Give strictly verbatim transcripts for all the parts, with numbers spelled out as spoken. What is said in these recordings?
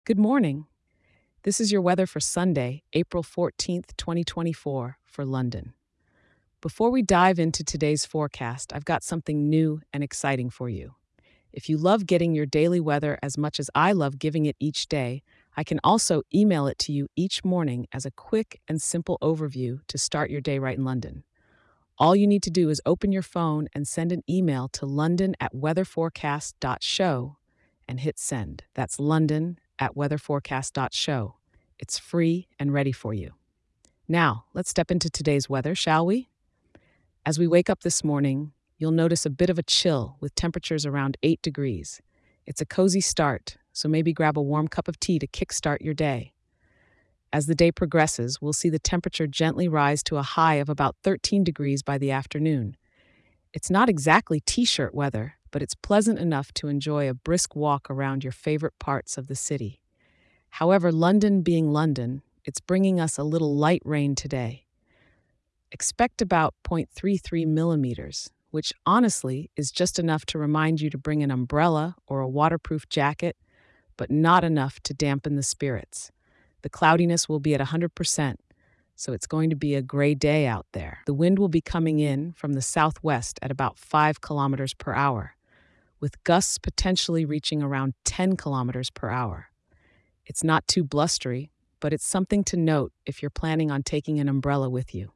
Good morning. This is your weather for Sunday, April fourteenth, twenty twenty-four, for London. Before we dive into today's forecast, I've got something new and exciting for you. If you love getting your daily weather as much as I love giving it each day, I can also email it to you each morning as a quick and simple overview to start your day right in London. All you need to do is open your phone and send an email to london at weatherforecast dot show and hit send. That's london at weatherforecast dot show. It's free and ready for you. Now, let's step into today's weather, shall we? As we wake up this morning, you'll notice a bit of a chill with temperatures around eight degrees. It's a cozy start, so maybe grab a warm cup of tea to kickstart your day. As the day progresses, we'll see the temperature gently rise to a high of about thirteen degrees by the afternoon. It's not exactly t-shirt weather, but it's pleasant enough to enjoy a brisk walk around your favorite parts of the city. However, London being London, it's bringing us a little light rain today. Expect about zero point three three millimeters, which honestly is just enough to remind you to bring an umbrella or a waterproof jacket, but not enough to dampen the spirits. The cloudiness will be at one hundred percent, so it's going to be a gray day out there. The wind will be coming in from the southwest at about five kilometers per hour, with gusts potentially reaching around ten kilometers per hour. It's not too blustery, but it's something to note if you're planning on taking an umbrella with you.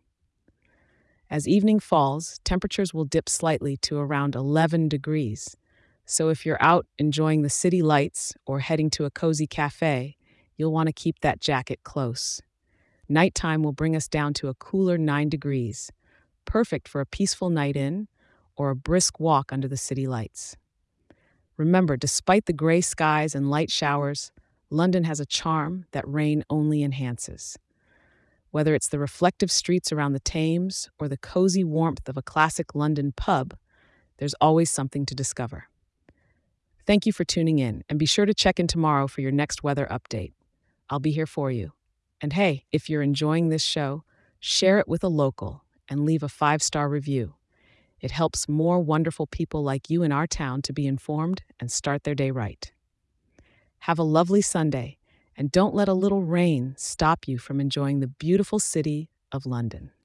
As evening falls, temperatures will dip slightly to around eleven degrees. So if you're out enjoying the city lights or heading to a cozy cafe, you'll want to keep that jacket close. Nighttime will bring us down to a cooler nine degrees, perfect for a peaceful night in or a brisk walk under the city lights. Remember, despite the gray skies and light showers, London has a charm that rain only enhances. Whether it's the reflective streets around the Thames or the cozy warmth of a classic London pub, there's always something to discover. Thank you for tuning in, and be sure to check in tomorrow for your next weather update. I'll be here for you. And hey, if you're enjoying this show, share it with a local and leave a five-star review. It helps more wonderful people like you in our town to be informed and start their day right. Have a lovely Sunday, and don't let a little rain stop you from enjoying the beautiful city of London.